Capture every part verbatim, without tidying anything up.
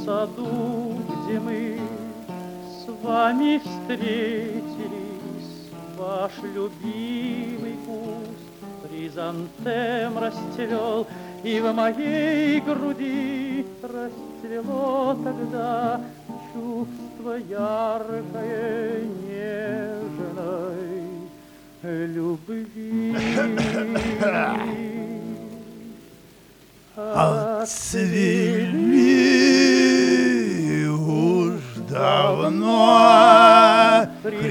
в саду, где мы с вами встретились, ваш любимый куст хризантем расцвел, и в моей груди расцвело тогда чувство яркое нежной любви. Отцвели уж давно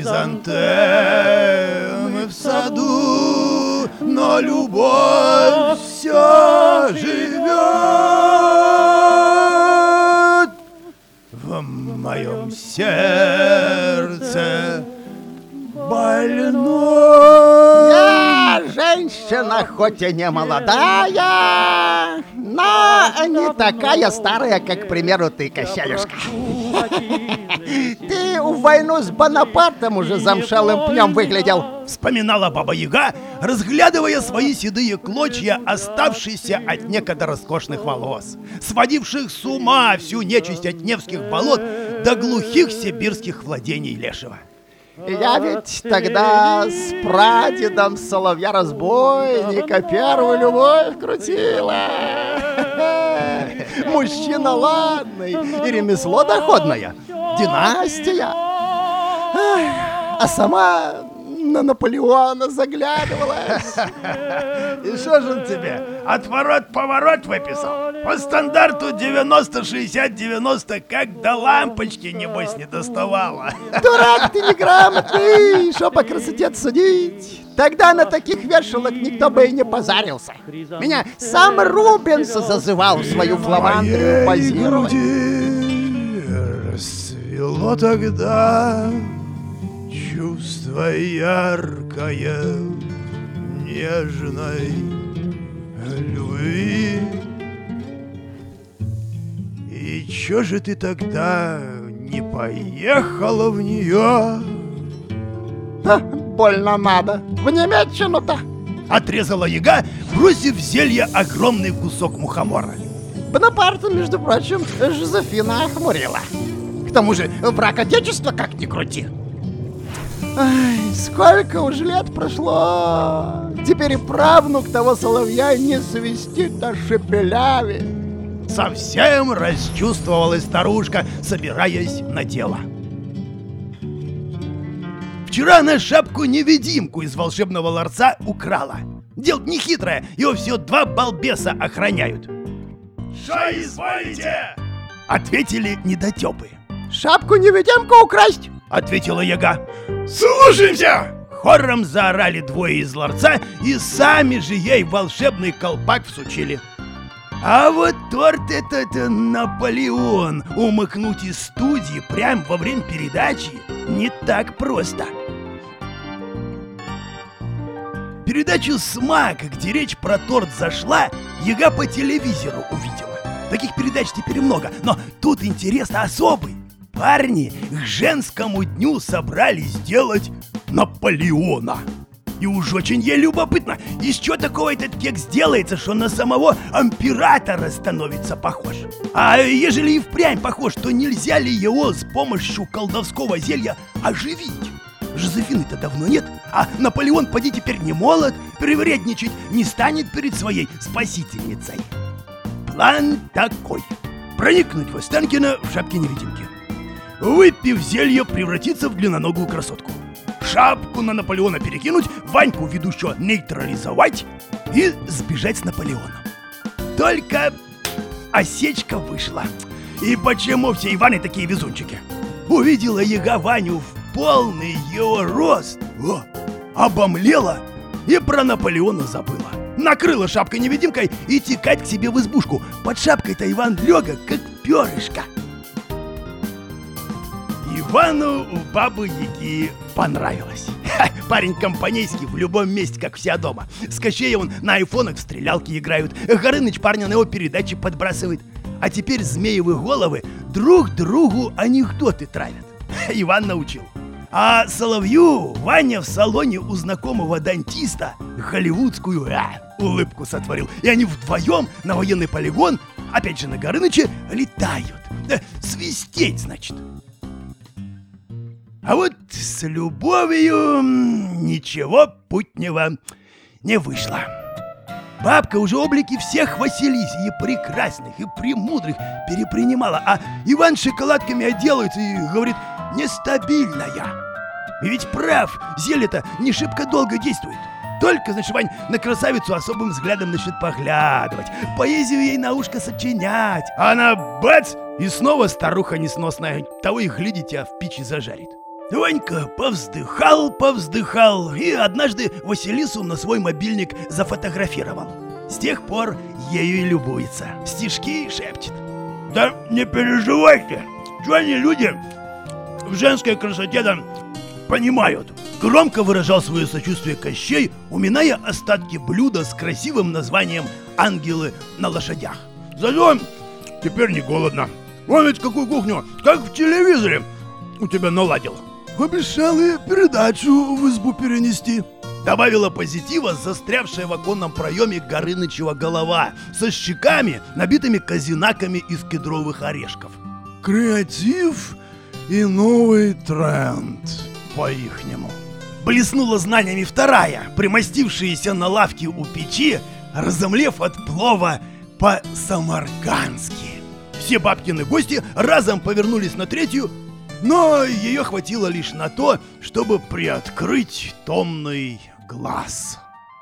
хризантемы в саду, но любовь все живет в моем сердце больной. Я женщина, хоть и не молодая, но не такая старая, как, к примеру, ты, Кощеюшка. Ты в войну с Бонапартом уже замшелым пнем выглядел. Вспоминала Баба-Яга, разглядывая свои седые клочья, оставшиеся от некогда роскошных волос, сводивших с ума всю нечисть от Невских болот до глухих сибирских владений Лешего. Я ведь тогда с прадедом Соловья-разбойника первую любовь крутила. Мужчина ладный и ремесло доходное. Династия. А сама на Наполеона заглядывалась. И что же он тебе, отворот-поворот выписал? По стандарту девяносто шестьдесят девяносто, как до лампочки, небось, не доставала. Дурак ты неграмотный, шо по красоте судить. Тогда на таких вешалок никто бы и не позарился. Меня сам Рубенс зазывал в свою фламандрию позировать. Расцвело тогда чувство яркое нежной любви. И чё же ты тогда не поехала в нее? Ха, больно надо. В Немеччину-то. Отрезала Яга, бросив в зелье огромный кусок мухомора. Бонапарта, между прочим, Жозефина охмурила. К тому же враг отечества как ни крути. Ай, сколько уж лет прошло. Теперь и правнук того соловья не свистит о шепеляве. Совсем расчувствовалась старушка, собираясь на дело. Вчера она шапку-невидимку из волшебного ларца украла. Дело нехитрое, его всего два балбеса охраняют. «Шо изволите?» — ответили недотёпы. «Шапку-невидимку украсть?» — ответила Яга. «Слушаемся!» — хором заорали двое из ларца и сами же ей волшебный колпак всучили. А вот торт этот Наполеон умыкнуть из студии прямо во время передачи не так просто. Передачу «Смак», где речь про торт зашла, Яга по телевизору увидела. Таких передач теперь много, но тут интерес особый. Парни к женскому дню собрались сделать Наполеона. И уж очень ей любопытно, из чего такого этот кекс делается, что на самого императора становится похож. А ежели и впрямь похож, то нельзя ли его с помощью колдовского зелья оживить? Жозефины-то давно нет, а Наполеон поди теперь не молод, привередничать не станет перед своей спасительницей. План такой: проникнуть в Останкино в шапке-невидимке. Выпив зелье, превратиться в длинноногую красотку. Шапку на Наполеона перекинуть, Ваньку ведущего нейтрализовать и сбежать с Наполеоном. Только осечка вышла. И почему все Иваны такие везунчики? Увидела Яга Ваню в полный его рост, о, обомлела и про Наполеона забыла. Накрыла шапкой-невидимкой и текать к себе в избушку. Под шапкой-то Иван лёга, как перышко. Ивану у Бабы-Яги понравилось. Ха, парень компанейский в любом месте, как вся дома. С Кощея он на айфонах в стрелялки играют. Горыныч парня на его передачи подбрасывает. А теперь змеевы головы друг другу анекдоты травят. Иван научил. А Соловью Ваня в салоне у знакомого дантиста голливудскую а, улыбку сотворил. И они вдвоем на военный полигон, Опять же на Горыныча летают. Да, свистеть, значит. А вот с любовью ничего путнего не вышло. Бабка уже облики всех Василисий, и прекрасных, и премудрых, перепринимала, а Иван шоколадками отделается и говорит: нестабильная. И ведь прав, зелье-то не шибко долго действует. Только, значит, Вань на красавицу особым взглядом начнет поглядывать, поэзию ей на ушко сочинять, а она бац, и снова старуха несносная, того и гляди, тебя в печи зажарит. Ванька повздыхал, повздыхал и однажды Василису на свой мобильник зафотографировал. С тех пор ею и любуется, стишки шепчет. Да не переживайте, что они люди в женской красоте там понимают. Громко выражал свое сочувствие Кощей, уминая остатки блюда с красивым названием «Ангелы на лошадях». Зато теперь не голодно. Вон ведь какую кухню, как в телевизоре, у тебя наладил. Обещал и передачу в избу перенести. Добавила позитива застрявшая в оконном проеме Горынычева голова со щеками, набитыми казинаками из кедровых орешков. Креатив и новый тренд по-ихнему. Блеснула знаниями вторая, примостившаяся на лавке у печи, разомлев от плова по-самаркандски. Все бабкины гости разом повернулись на третью, но ее хватило лишь на то, чтобы приоткрыть томный глаз.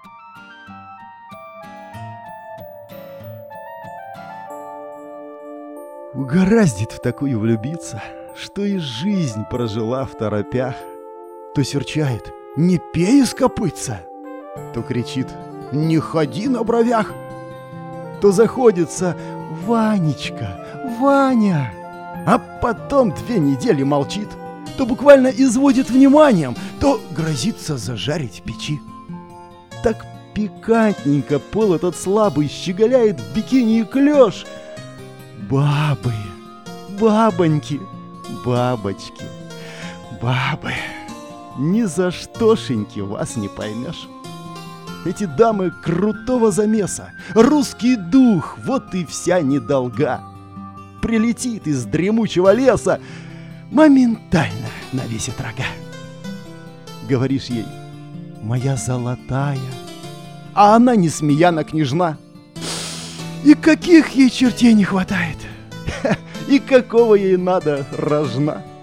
Угораздит в такую влюбиться, что и жизнь прожила в торопях. То серчает: не пей из копытца, то кричит: не ходи на бровях, то заходится: Ванечка, Ваня, а потом две недели молчит, то буквально изводит вниманием, то грозится зажарить в печи. Так пикантненько пол этот слабый щеголяет в бикини и клёш. Бабы, бабоньки, бабочки, бабы, ни за штошеньки вас не поймешь. Эти дамы крутого замеса, русский дух, вот и вся недолга. Прилетит из дремучего леса, моментально навесит рога. Говоришь ей: моя золотая, а она несмеяна княжна. И каких ей чертей не хватает, и какого ей надо рожна.